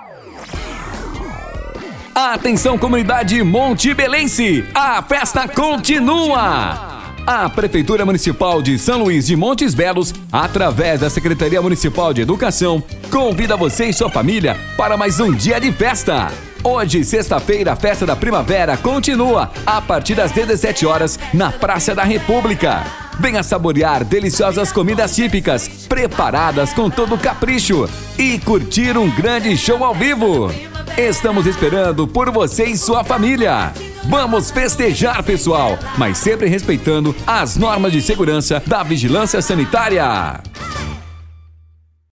Atenção, comunidade montebelense, a festa continua! A Prefeitura Municipal de São Luís de Montes Belos, através da Secretaria Municipal de Educação, convida você e sua família para mais um dia de festa. Hoje, sexta-feira, a Festa da Primavera continua a partir das 17 horas na Praça da República. Venha saborear deliciosas comidas típicas, preparadas com todo capricho, e curtir um grande show ao vivo. Estamos esperando por você e sua família. Vamos festejar, pessoal, mas sempre respeitando as normas de segurança da Vigilância Sanitária.